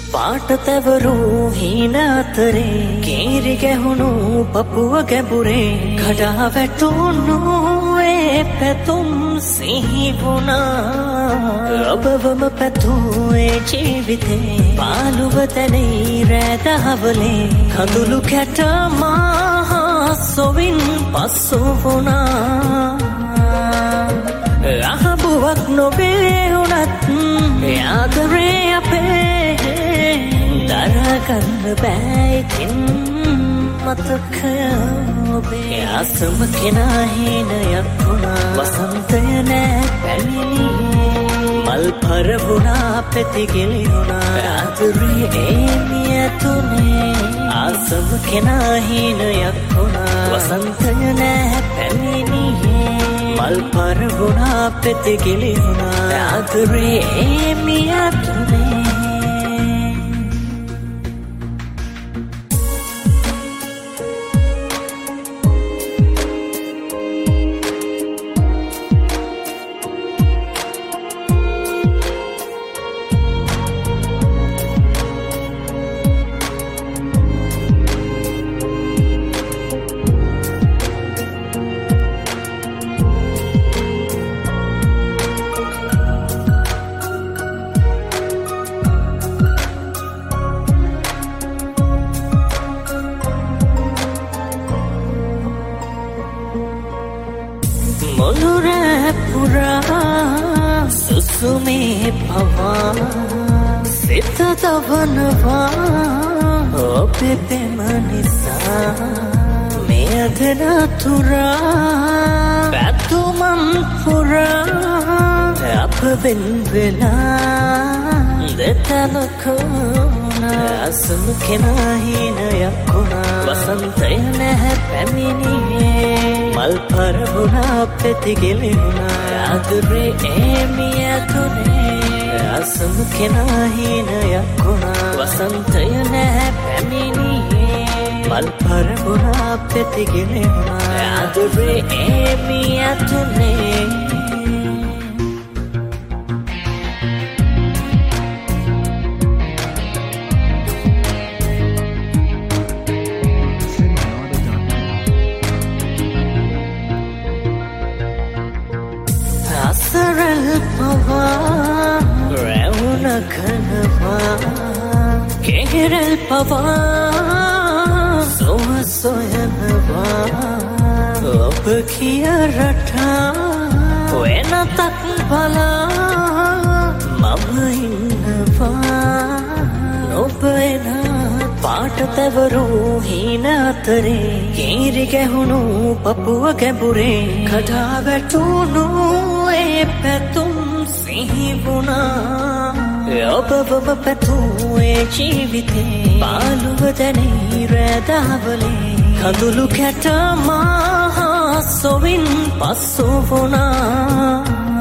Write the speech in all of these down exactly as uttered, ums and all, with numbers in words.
පාටතවරු හීන අතරේ කීරි ගැහුණු පපුව ගැඹුරේ කඩා වැටුණු ඒ පැතුම් සිහි වුණා ඔබවම පැතූ ඒ ජීවිතේ පාළුව තැනේ රැදහවලේ කඳුළු කැට මහා සොවින් පස්සු වුණා අහබුවක් නොවේ උනත් ආදරේ අපේ දරගන්න බෑ ඉතින් මතකය ඔබේ ආසම කෙනා හීනයක් වුණා වසන්තය නෑ පැමිණියේ මල් පරවුණා පෙති ගෙලිහුණා ආදරේ ඒමිය තුනේ ආසම කෙනා හීනයක් වුණා වසන්තය නෑ පැමිණියේ මල් පරවුණා පෙති ගෙලිහුණා ආදරේ ඒමිය තුනේ මොළුරෑ පුරා සුසුමේ පවා සිත තවනවා ඔබේ පෙම නිසා මේ අදන තුරා පැතුමන් පුරා අප වෙන් වෙලා දෙතනකුණා අසම කෙනා හීනයක් වුණා වසන්තය නැහැ පැමිණියේ මල් පරවුණා පෙති ගෙලිහුණා ආදරේ ඒමිය තුනේ අසම කෙනා හීනයක් වුණා වසන්තය නැහැ පැමිණියේ මල් පරවුණා පෙති ගෙලිහුණා ආදරේ ඒමිය තුනේ අසරල් පවා රැවුන කනවා කෙහෙරල් පවා සොහ සොයනවා ඔබ කිය රටා වෙනතක් බලා මම ඉන්නවා ඔබ එන පාටතවරු හීන අතරේ කීරි ගැහුණු පපුව ගැඹුරේ කඩා වැටුණු ඒ පැතුම් සිහි වුණා ඔබවම පැතූ ඒ ජීවිතේ පාළුව දැනේ රැදහවලේ කඳුළු කැට මහා සොවින් පස්සු වුණා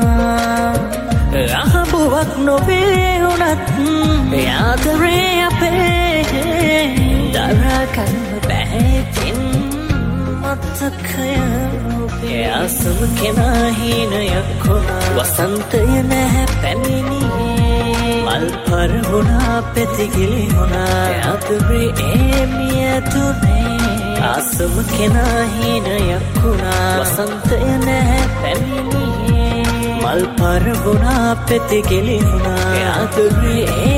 අහබුවක් නොවේ උනත් ආදරේ අපේ දරගන්න බෑ ඉතින් මතකය ඔබේ ආසම කෙනා හීනයක් වුණා වසන්තය නැහැ පැමිණියේ මල් පරවුණා පෙති ගෙලිහුණා ආදරේ ඒමිය තුනේ ආසම කෙනා හීනයක් වුණා වසන්තය නැහැ පැමිණියේ මල් පරවුණා පෙති ගෙලිහුණා ආදරේ